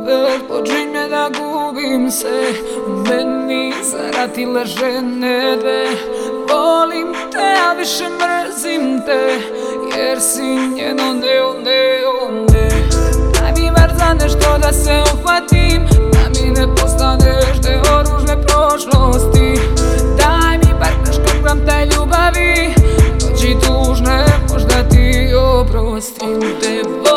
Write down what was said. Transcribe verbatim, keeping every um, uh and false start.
opet počinje da gubim se u meni zaratile žene dve. Volim te, a više mrzim te, jer si njeno deo, deo, ne. Daj mi bar za nešto da se uhvatim, da mi ne postaneš deo ružne prošlosti. Daj mi bar nešto gram taj ljubavi, noći tužne možda ti oprostim te.